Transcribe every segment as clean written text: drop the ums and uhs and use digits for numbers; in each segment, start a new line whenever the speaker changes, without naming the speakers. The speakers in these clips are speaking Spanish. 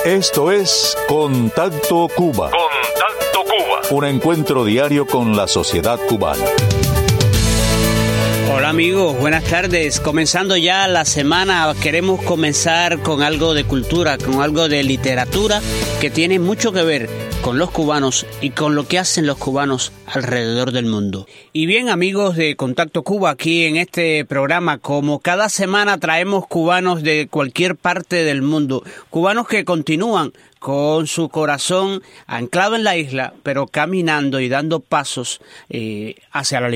Esto es Contacto Cuba.
Contacto Cuba.
Un encuentro diario con la sociedad cubana.
Hola amigos, buenas tardes. Comenzando ya la semana, queremos comenzar con algo de cultura, con algo de literatura que tiene mucho que ver con los cubanos y con lo que hacen los cubanos alrededor del mundo. Y bien, amigos de Contacto Cuba, aquí en este programa, como cada semana traemos cubanos de cualquier parte del mundo, cubanos que continúan con su corazón anclado en la isla, pero caminando y dando pasos hacia la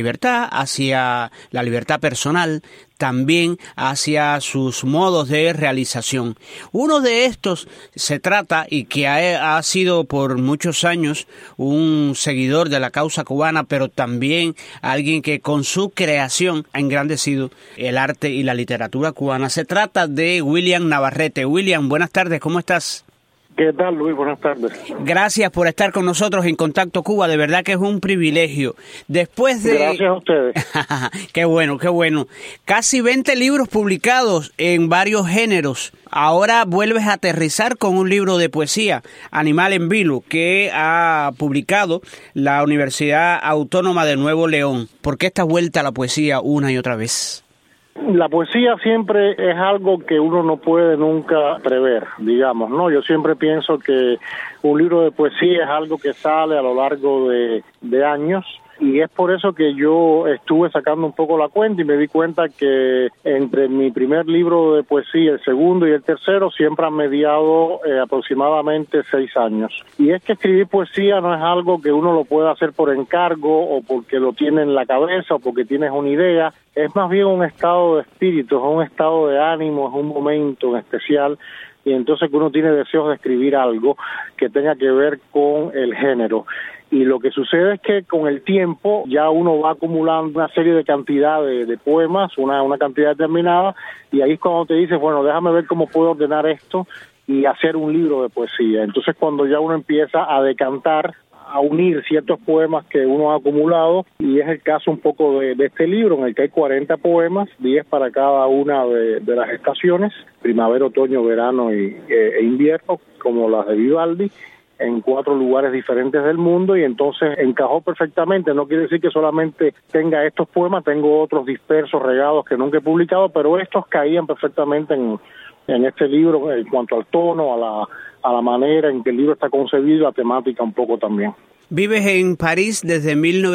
libertad personal, también hacia sus modos de realización. Uno de estos se trata, y que ha sido por muchos años un seguidor de la causa cubana, pero también alguien que con su creación ha engrandecido el arte y la literatura cubana. Se trata de William Navarrete. William, buenas tardes, ¿cómo estás?
¿Qué tal, Luis? Buenas tardes.
Gracias por estar con nosotros en Contacto Cuba, de verdad que es un privilegio. Después de...
Gracias a ustedes.
Qué bueno, qué bueno. Casi 20 libros publicados en varios géneros. Ahora vuelves a aterrizar con un libro de poesía, Animal en Vilo, que ha publicado la Universidad Autónoma de Nuevo León. ¿Por qué esta vuelta a la poesía una y otra vez?
La poesía siempre es algo que uno no puede nunca prever, digamos, ¿no? Yo siempre pienso que un libro de poesía es algo que sale a lo largo de años, y es por eso que yo estuve sacando un poco la cuenta y me di cuenta que entre mi primer libro de poesía, el segundo y el tercero, siempre han mediado aproximadamente 6 años. Y es que escribir poesía no es algo que uno lo pueda hacer por encargo o porque lo tiene en la cabeza o porque tienes una idea. Es más bien un estado de espíritu, es un estado de ánimo, es un momento en especial, y entonces que uno tiene deseos de escribir algo que tenga que ver con el género. Y lo que sucede es que con el tiempo ya uno va acumulando una serie de cantidades de poemas, una cantidad determinada, y ahí es cuando te dices, bueno, déjame ver cómo puedo ordenar esto y hacer un libro de poesía. Entonces cuando ya uno empieza a decantar, a unir ciertos poemas que uno ha acumulado, y es el caso un poco de este libro, en el que hay 40 poemas, 10 para cada una de las estaciones, primavera, otoño, verano e invierno, como las de Vivaldi, en 4 lugares diferentes del mundo, y entonces encajó perfectamente. No quiere decir que solamente tenga estos poemas, tengo otros dispersos, regados que nunca he publicado, pero estos caían perfectamente en este libro en cuanto al tono, a la manera en que el libro está concebido, la temática un poco también.
Vives en París desde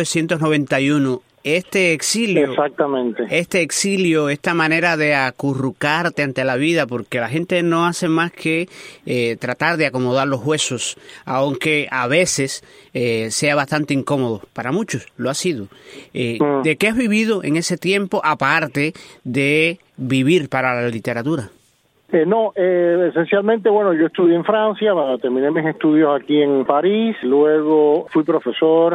1991. Este exilio,
exactamente.
Esta manera de acurrucarte ante la vida, porque la gente no hace más que tratar de acomodar los huesos, aunque a veces sea bastante incómodo. Para muchos lo ha sido. ¿De qué has vivido en ese tiempo, aparte de vivir para la literatura?
Esencialmente, bueno, yo estudié en Francia, terminé mis estudios aquí en París, luego fui profesor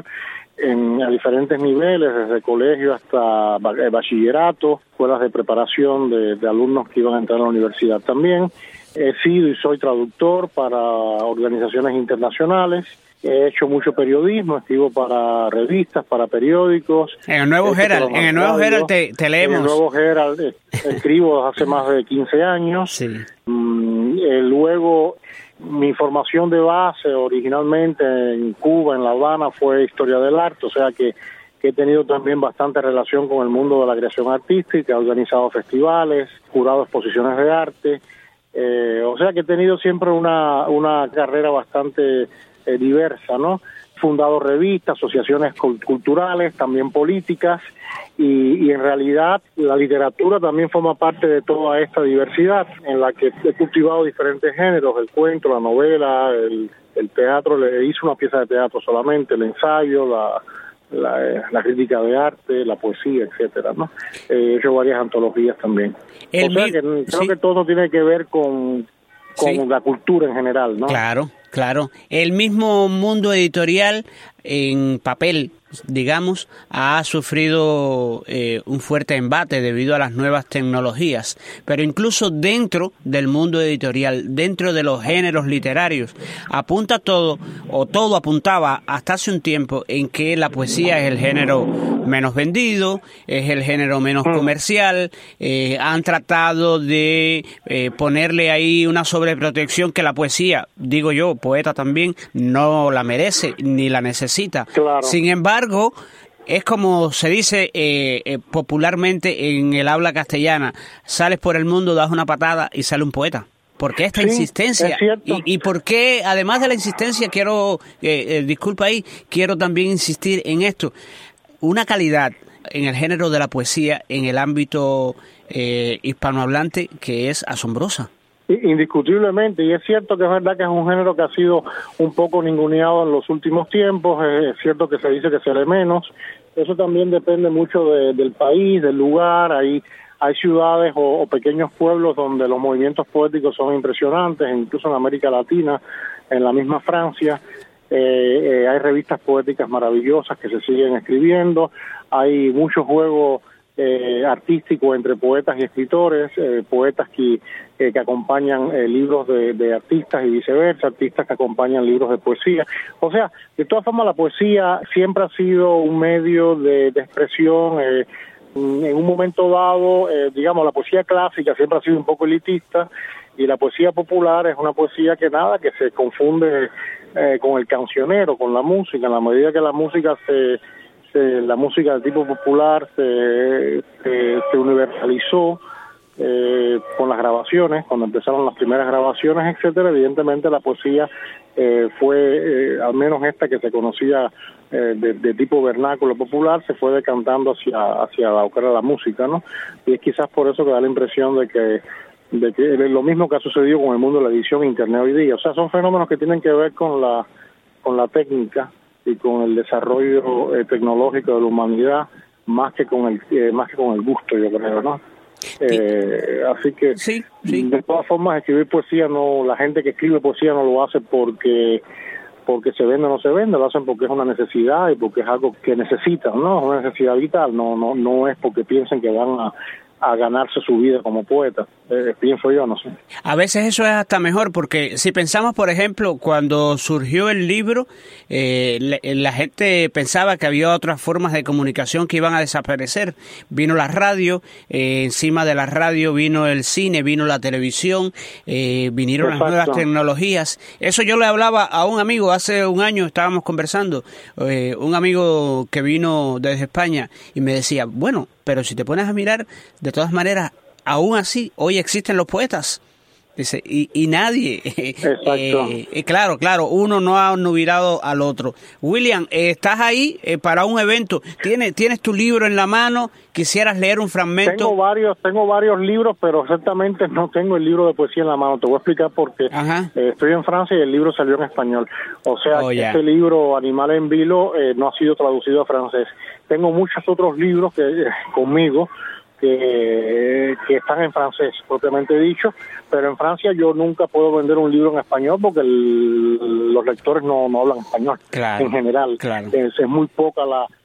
a diferentes niveles, desde colegio hasta bachillerato, escuelas de preparación de alumnos que iban a entrar a la universidad también. He sido y soy traductor para organizaciones internacionales. He hecho mucho periodismo, escribo para revistas, para periódicos.
En el Nuevo Herald, te leemos.
En el Nuevo Herald escribo hace más de 15 años.
Sí.
Luego, mi formación de base originalmente en Cuba, en La Habana, fue historia del arte, o sea que he tenido también bastante relación con el mundo de la creación artística, he organizado festivales, jurado exposiciones de arte, o sea que he tenido siempre una carrera bastante diversa, ¿no? Fundado revistas, asociaciones culturales, también políticas, y en realidad la literatura también forma parte de toda esta diversidad, en la que he cultivado diferentes géneros, el cuento, la novela, el teatro, le hice una pieza de teatro solamente, el ensayo, la crítica de arte, la poesía, etcétera, ¿no? He hecho varias antologías también. Creo que todo tiene que ver con la cultura en general, ¿no?
Claro. El mismo mundo editorial en papel, digamos, ha sufrido un fuerte embate debido a las nuevas tecnologías, pero incluso dentro del mundo editorial, dentro de los géneros literarios, todo apuntaba hasta hace un tiempo en que la poesía es el género menos vendido, es el género menos comercial, han tratado de ponerle ahí una sobreprotección que la poesía, digo yo, poeta también, no la merece ni la necesita.
Claro.
Sin embargo, es como se dice popularmente en el habla castellana, sales por el mundo, das una patada y sale un poeta. ¿Por qué esta insistencia? ¿Y por qué, además de la insistencia, quiero, disculpa ahí, quiero también insistir en esto, una calidad en el género de la poesía, en el ámbito hispanohablante, que es asombrosa?
Indiscutiblemente, y es cierto que es verdad que es un género que ha sido un poco ninguneado en los últimos tiempos, es cierto que se dice que se lee menos, eso también depende mucho del país, del lugar, hay ciudades o pequeños pueblos donde los movimientos poéticos son impresionantes, incluso en América Latina, en la misma Francia, hay revistas poéticas maravillosas que se siguen escribiendo, hay mucho juego artístico entre poetas y escritores, poetas que acompañan libros de artistas y viceversa, artistas que acompañan libros de poesía. O sea, de todas formas la poesía siempre ha sido un medio de expresión. En un momento dado, digamos, la poesía clásica siempre ha sido un poco elitista y la poesía popular es una poesía que se confunde con el cancionero, con la música. En la medida que la música la música de tipo popular se universalizó con las grabaciones, cuando empezaron las primeras grabaciones, etcétera, evidentemente la poesía fue, al menos esta que se conocía de tipo vernáculo popular, se fue decantando hacia lo que era la música, ¿no? Y es quizás por eso que da la impresión de que es lo mismo que ha sucedido con el mundo de la edición e internet hoy día. O sea, son fenómenos que tienen que ver con la técnica y con el desarrollo tecnológico de la humanidad más que con el gusto, yo creo, ¿no? Así que
sí.
De todas formas, escribir poesía, no, la gente que escribe poesía no lo hace porque se vende o no se vende, lo hacen porque es una necesidad y porque es algo que necesitan, ¿no? Es una necesidad vital, no es porque piensen que van a ganarse su vida como poeta, pienso yo, no sé.
A veces eso es hasta mejor, porque si pensamos, por ejemplo, cuando surgió el libro, la gente pensaba que había otras formas de comunicación que iban a desaparecer. Vino la radio, encima de la radio vino el cine, vino la televisión, vinieron las nuevas tecnologías. Eso yo le hablaba a un amigo, hace un año estábamos conversando, un amigo que vino desde España y me decía, bueno, pero si te pones a mirar, de todas maneras, aún así, hoy existen los poetas. Dice, y nadie.
Exacto.
Claro, uno no ha olvidado al otro. William, estás ahí para un evento. ¿Tienes tu libro en la mano? ¿Quisieras leer un fragmento?
Tengo varios libros, pero exactamente no tengo el libro de poesía en la mano. Te voy a explicar por qué. Estoy en Francia y el libro salió en español. O sea, este libro, Animal en Vilo, no ha sido traducido a francés. Tengo muchos otros libros conmigo que están en francés, propiamente dicho, pero en Francia yo nunca puedo vender un libro en español porque los lectores no hablan español, en general. Claro. Es muy poca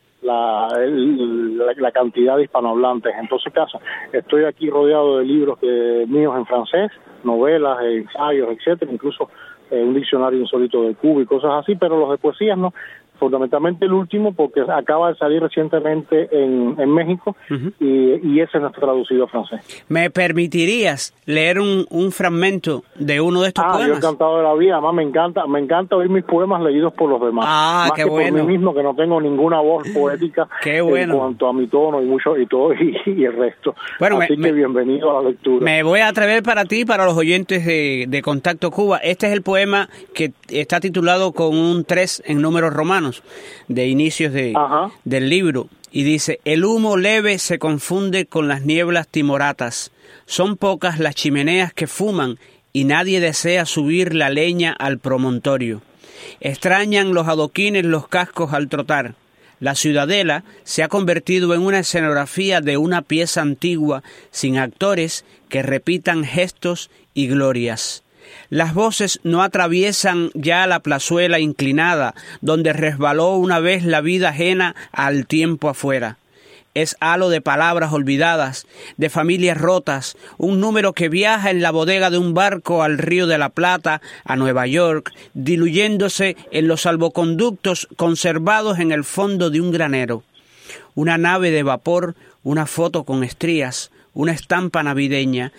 la cantidad de hispanohablantes. Entonces, estoy aquí rodeado de libros míos en francés, novelas, ensayos, etcétera, incluso un diccionario insólito de Cuba y cosas así, pero los de poesías no. Fundamentalmente el último porque acaba de salir recientemente en México y ese no está traducido a francés.
¿Me permitirías leer un fragmento de uno de estos poemas?
Yo encantado de la vida, además me encanta oír mis poemas leídos por los demás. Más
qué
que
bueno.
Por mí mismo, que no tengo ninguna voz poética en cuanto a mi tono y todo y el resto. Bueno, así que bienvenido a la lectura.
Me voy a atrever para ti, para los oyentes de Contacto Cuba. Este es el poema que está titulado con un 3 en números romanos, de inicios del libro, y dice: el humo leve se confunde con las nieblas timoratas, son pocas las chimeneas que fuman y nadie desea subir la leña al promontorio, extrañan los adoquines los cascos al trotar, la ciudadela se ha convertido en una escenografía de una pieza antigua sin actores que repitan gestos y glorias. Las voces no atraviesan ya la plazuela inclinada, donde resbaló una vez la vida ajena al tiempo afuera. Es halo de palabras olvidadas, de familias rotas, un número que viaja en la bodega de un barco al Río de la Plata, a Nueva York, diluyéndose en los salvoconductos conservados en el fondo de un granero. una nave de vapor, una foto con estrías, una estampa navideña,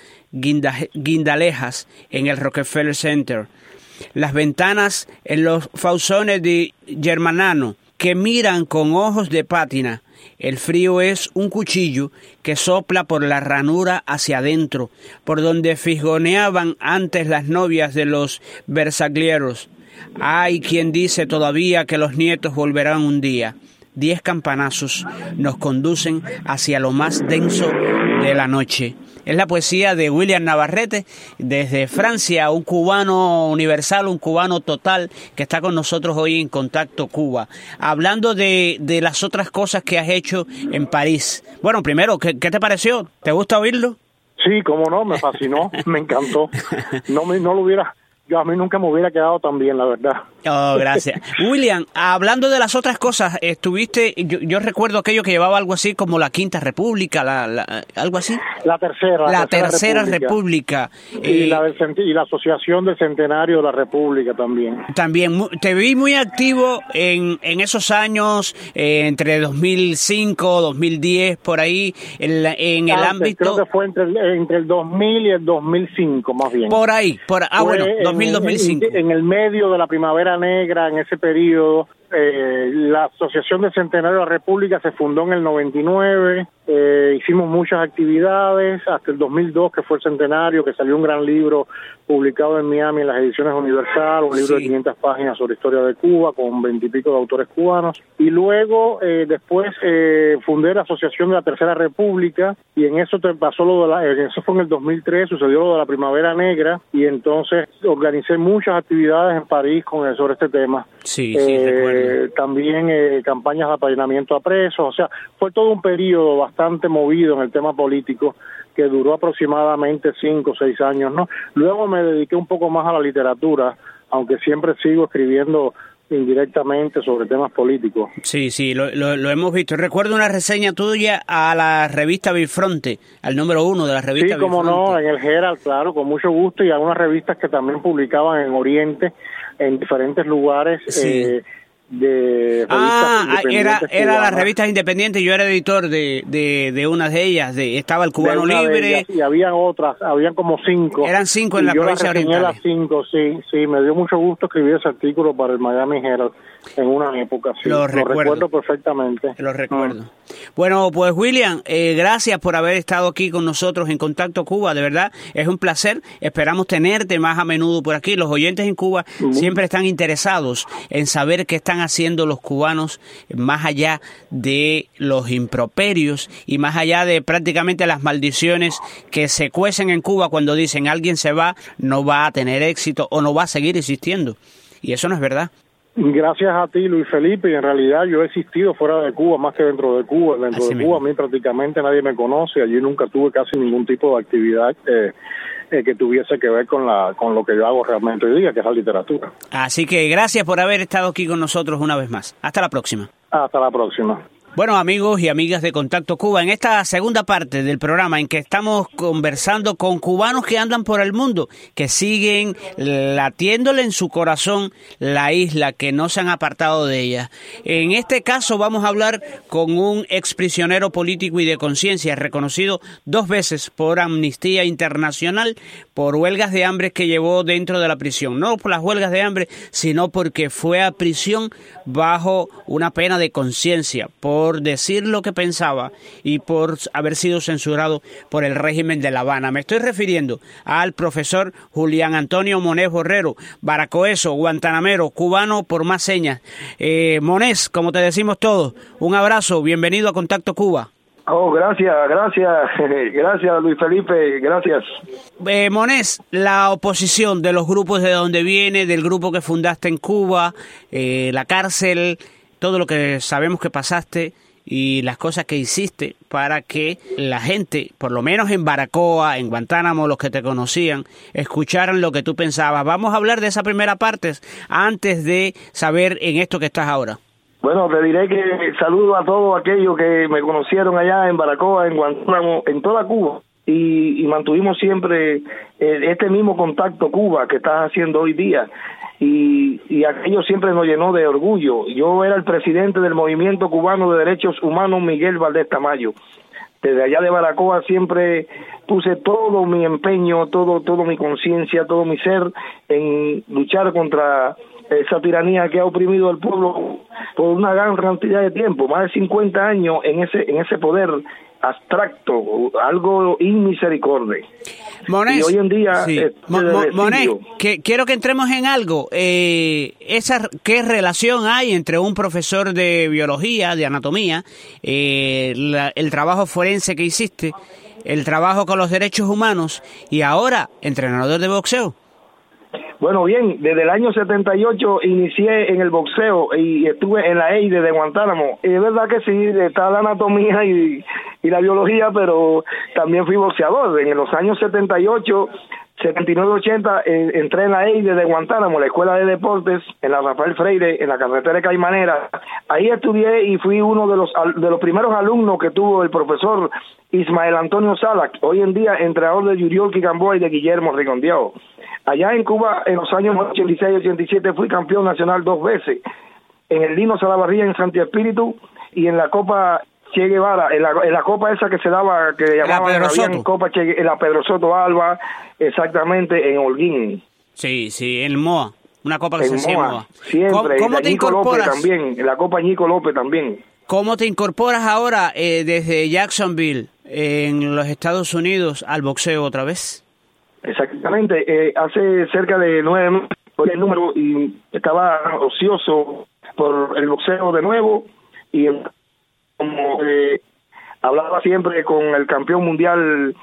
guindalejas en el Rockefeller Center, las ventanas en los Fausones de Germanano, que miran con ojos de pátina. El frío es un cuchillo que sopla por la ranura hacia adentro, por donde fisgoneaban antes las novias de los Bersaglieros. Hay quien dice todavía que los nietos volverán un día. 10 campanazos nos conducen hacia lo más denso de la noche. Es la poesía de William Navarrete, desde Francia, un cubano universal, un cubano total, que está con nosotros hoy en Contacto Cuba, hablando de las otras cosas que has hecho en París. Bueno, primero, ¿qué te pareció? ¿Te gusta oírlo?
Sí, cómo no, me fascinó, me encantó. No lo hubiera... Yo a mí nunca me hubiera quedado tan bien, la verdad.
Oh, gracias. William, hablando de las otras cosas, estuviste, yo recuerdo aquello que llevaba algo así como la Quinta República, algo así.
La Tercera
República.
Y la Asociación del Centenario de la República también.
También, te vi muy activo en esos años, entre 2005, 2010, por ahí, en el ámbito...
Creo que fue entre el 2000 y el 2005, más bien.
Por ahí, bueno, 2005.
En el medio de la Primavera Negra, en ese periodo, la Asociación del Centenario de la República se fundó en el 99, hicimos muchas actividades hasta el 2002, que fue el centenario, que salió un gran libro publicado en Miami en las ediciones Universal, un libro de 500 páginas sobre historia de Cuba con 20 y pico de autores cubanos, y luego después fundé la Asociación de la Tercera República, y en eso eso fue en el 2003, sucedió lo de la Primavera Negra, y entonces organicé muchas actividades en París sobre este tema.
Sí, recuerdo.
También campañas de apadrinamiento a presos, o sea, fue todo un periodo bastante movido en el tema político que duró aproximadamente 5 o 6 años, ¿no? Luego me dediqué un poco más a la literatura, aunque siempre sigo escribiendo indirectamente sobre temas políticos.
Sí, lo hemos visto. Recuerdo una reseña tuya a la revista Bifronte, al número 1 de la revista Bifronte.
Sí, como no, en el Herald, claro, con mucho gusto, y algunas revistas que también publicaban en Oriente, en diferentes lugares.
Sí. Era las revistas independientes. Yo era editor de una de ellas. Estaba el Cubano Libre.
Y habían otras, habían como 5.
Eran 5 en la provincia oriental.
Las 5, sí, me dio mucho gusto escribir ese artículo para el Miami Herald en una época. Sí, lo recuerdo perfectamente.
Lo recuerdo. Bueno, pues William, gracias por haber estado aquí con nosotros en Contacto Cuba. De verdad, es un placer. Esperamos tenerte más a menudo por aquí. Los oyentes en Cuba siempre están interesados en saber qué están haciendo los cubanos más allá de los improperios y más allá de prácticamente las maldiciones que se cuecen en Cuba cuando dicen alguien se va, no va a tener éxito o no va a seguir existiendo. Y eso no es verdad.
Gracias a ti, Luis Felipe, y en realidad yo he existido fuera de Cuba más que dentro de Cuba. Dentro de Cuba a mí prácticamente nadie me conoce, allí nunca tuve casi ningún tipo de actividad que tuviese que ver con lo que yo hago realmente hoy día, que es la literatura.
Así que gracias por haber estado aquí con nosotros una vez más. Hasta la próxima.
Hasta la próxima.
Bueno, amigos y amigas de Contacto Cuba, en esta segunda parte del programa en que estamos conversando con cubanos que andan por el mundo, que siguen latiéndole en su corazón la isla, que no se han apartado de ella. En este caso vamos a hablar con un exprisionero político y de conciencia, reconocido 2 veces por Amnistía Internacional por huelgas de hambre que llevó dentro de la prisión. No por las huelgas de hambre, sino porque fue a prisión bajo una pena de conciencia, por decir lo que pensaba y por haber sido censurado por el régimen de La Habana. Me estoy refiriendo al profesor Julián Antonio Monés Borrero, baracoeso, guantanamero, cubano por más señas. Monés, como te decimos todos, un abrazo, bienvenido a Contacto Cuba.
Oh, gracias Luis Felipe, gracias.
Monés, la oposición de los grupos de donde viene, del grupo que fundaste en Cuba, la cárcel, todo lo que sabemos que pasaste y las cosas que hiciste para que la gente, por lo menos en Baracoa, en Guantánamo, los que te conocían, escucharan lo que tú pensabas. Vamos a hablar de esa primera parte antes de saber en esto que estás ahora.
Bueno, te diré que saludo a todos aquellos que me conocieron allá en Baracoa, en Guantánamo, en toda Cuba. y mantuvimos siempre este mismo contacto Cuba que estás haciendo hoy día, y aquello siempre nos llenó de orgullo. Yo era el presidente del Movimiento Cubano de Derechos Humanos Miguel Valdés Tamayo. Desde allá de Baracoa siempre puse todo mi empeño, todo mi conciencia, todo mi ser en luchar contra esa tiranía que ha oprimido al pueblo por una gran cantidad de tiempo, más de 50 años en ese poder abstracto, algo inmisericordia.
Monés,
y hoy en día
sí. Monés, quiero que entremos en algo. ¿Qué relación hay entre un profesor de biología, de anatomía, el trabajo forense que hiciste, el trabajo con los derechos humanos y ahora entrenador de boxeo?
Bueno, bien, desde el año 78 inicié en el boxeo y estuve en la EIDE de Guantánamo. Y es verdad que sí, está la anatomía y la biología, pero también fui boxeador. En los años 78, 79, 80, entré en la EIDE de Guantánamo, la Escuela de Deportes, en la Rafael Freire, en la carretera de Caimanera. Ahí estudié y fui uno de los primeros alumnos que tuvo el profesor Ismael Antonio Sala, hoy en día entrenador de Yuriolki Gamboa y de Guillermo Rigondeaux. Allá en Cuba, en los años 86 y 87, fui campeón nacional 2 veces, en el Lino Salavarría en Santi Espíritu y en la Copa Che Guevara, en la copa esa que se daba, que llamaban Copa en la Pedro Soto Alba, exactamente, en Holguín.
Sí, en Moa, una copa que se hacía en Moa.
Siempre, ¿Cómo te incorporas? López también, en la Copa Ñico López también.
¿Cómo te incorporas ahora desde Jacksonville, en los Estados Unidos, al boxeo otra vez?
Exactamente, hace cerca de 9 meses por el número y estaba ocioso por el boxeo de nuevo y como hablaba siempre con el campeón mundial,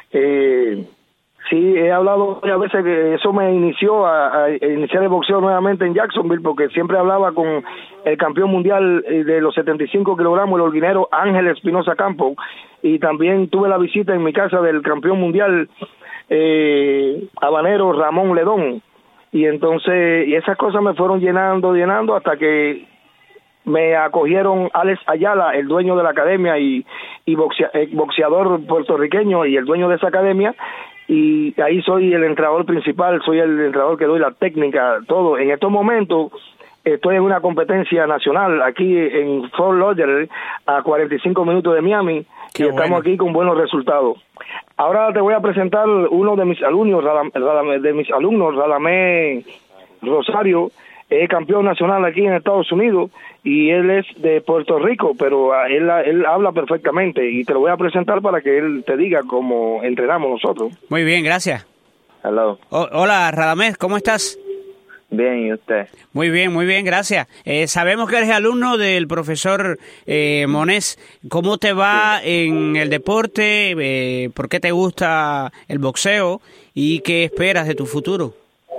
sí, he hablado varias veces que eso me inició a iniciar el boxeo nuevamente en Jacksonville, porque siempre hablaba con el campeón mundial de los 75 kilogramos, el holguinero Ángel Espinosa Campo, y también tuve la visita en mi casa del campeón mundial habanero Ramón Ledón, y entonces esas cosas me fueron llenando hasta que me acogieron Alex Ayala, el dueño de la academia y boxeador puertorriqueño y el dueño de esa academia, y ahí soy el entrenador principal, soy el entrenador que doy la técnica, todo. En estos momentos estoy en una competencia nacional aquí en Fort Lauderdale, a 45 minutos de Miami. Qué y estamos aquí con buenos resultados. Ahora te voy a presentar uno de mis alumnos, Radamés Rosario, es campeón nacional aquí en Estados Unidos y él es de Puerto Rico, pero él habla perfectamente y te lo voy a presentar para que él te diga cómo entrenamos nosotros.
Muy bien, gracias.
Hello.
Hola, Radamés, ¿cómo estás?
Bien, ¿y usted?
Muy bien, gracias. Sabemos que eres alumno del profesor Monés. ¿Cómo te va en el deporte? ¿Por qué te gusta el boxeo? ¿Y qué esperas de tu futuro?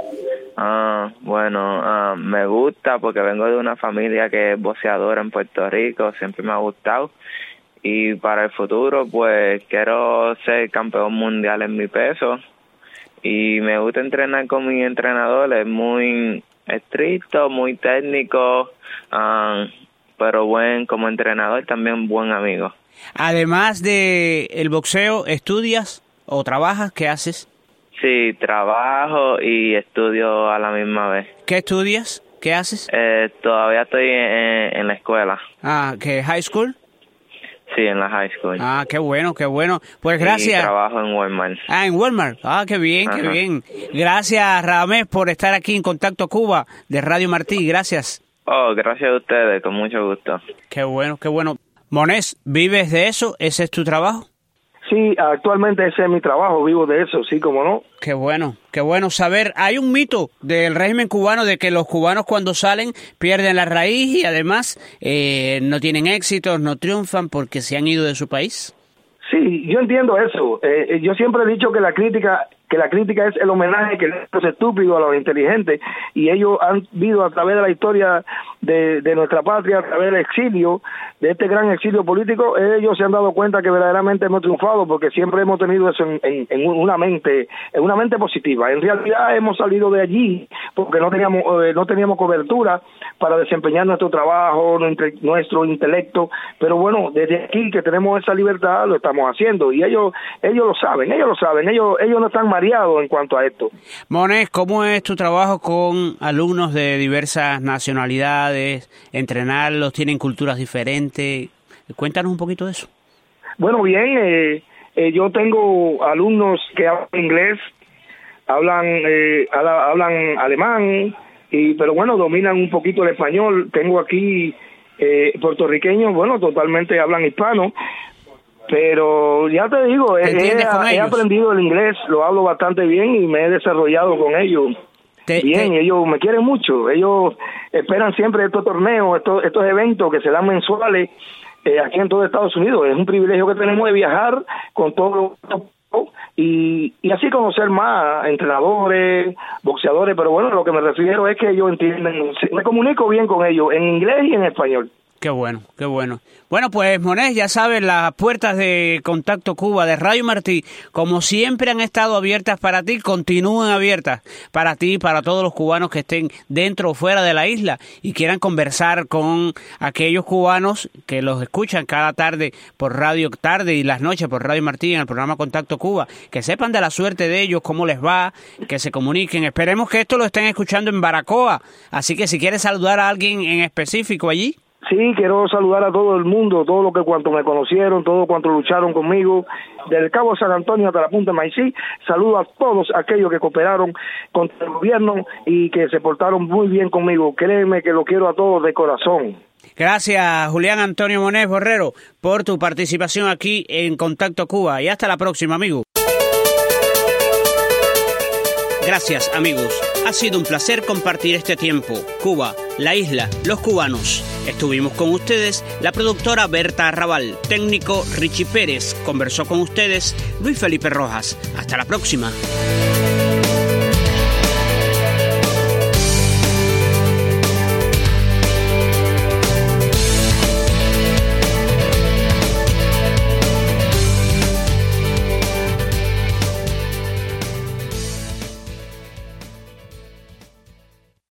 Me gusta porque vengo de una familia que es boxeadora en Puerto Rico, siempre me ha gustado. Y para el futuro, pues, quiero ser campeón mundial en mi peso. Y me gusta entrenar con mi entrenador, es muy estricto, muy técnico, pero como entrenador también buen amigo.
Además de el boxeo, ¿estudias o trabajas? ¿Qué haces?
Sí, trabajo y estudio a la misma vez.
¿Qué estudias? ¿Qué haces?
Todavía estoy en la escuela.
¿Qué high school?
Sí, en la high school.
Qué bueno. Pues gracias.
Y trabajo en Walmart.
En Walmart. Qué bien, Ajá. Qué bien. Gracias, Radamés, por estar aquí en Contacto Cuba de Radio Martí. Gracias.
Gracias a ustedes, con mucho gusto.
Qué bueno. Monés, ¿vives de eso? ¿Ese es tu trabajo?
Sí, actualmente ese es mi trabajo, vivo de eso, sí, como no.
Qué bueno saber. Hay un mito del régimen cubano de que los cubanos cuando salen pierden la raíz y además no tienen éxitos, no triunfan porque se han ido de su país.
Sí, yo entiendo eso. Yo siempre he dicho que la crítica es el homenaje que le hacen los estúpidos a los inteligentes, y ellos han vivido a través de la historia de nuestra patria, a través del exilio, de este gran exilio político. Ellos se han dado cuenta que verdaderamente hemos triunfado porque siempre hemos tenido eso en una mente positiva. En realidad hemos salido de allí porque no teníamos cobertura para desempeñar nuestro trabajo, nuestro intelecto, pero bueno, desde aquí que tenemos esa libertad lo estamos haciendo y ellos lo saben, ellos no están mareados en cuanto a esto.
Monés, ¿cómo es tu trabajo con alumnos de diversas nacionalidades? ¿Entrenarlos? ¿Tienen culturas diferentes? Cuéntanos un poquito de eso.
Bueno, bien, yo tengo alumnos que hablan inglés, hablan alemán, pero bueno, dominan un poquito el español. Tengo aquí puertorriqueños, bueno, totalmente hablan hispano, pero ya te digo, he aprendido el inglés, lo hablo bastante bien y me he desarrollado con ellos. Ellos me quieren mucho, ellos esperan siempre estos torneos, estos eventos que se dan mensuales aquí en todo Estados Unidos. Es un privilegio que tenemos de viajar con todo y así conocer más entrenadores, boxeadores, pero bueno, lo que me refiero es que ellos entienden, me comunico bien con ellos en inglés y en español.
Qué bueno, qué bueno. Bueno, pues Monés, ya sabes, las puertas de Contacto Cuba, de Radio Martí, como siempre han estado abiertas para ti, continúan abiertas para ti y para todos los cubanos que estén dentro o fuera de la isla y quieran conversar con aquellos cubanos que los escuchan cada tarde por Radio Tarde y las noches por Radio Martí en el programa Contacto Cuba, que sepan de la suerte de ellos, cómo les va, que se comuniquen. Esperemos que esto lo estén escuchando en Baracoa, así que si quieres saludar a alguien en específico allí.
Sí, quiero saludar a todo el mundo, todo lo que cuanto me conocieron, todo cuanto lucharon conmigo, del Cabo de San Antonio hasta la Punta de Maicí. Saludo a todos aquellos que cooperaron contra el gobierno y que se portaron muy bien conmigo. Créeme que lo quiero a todos de corazón.
Gracias, Julián Antonio Monés Borrero, por tu participación aquí en Contacto Cuba. Y hasta la próxima, amigo. Gracias, amigos. Ha sido un placer compartir este tiempo. Cuba, la isla, los cubanos. Estuvimos con ustedes la productora Berta Arrabal, técnico Richie Pérez. Conversó con ustedes Luis Felipe Rojas. Hasta la próxima.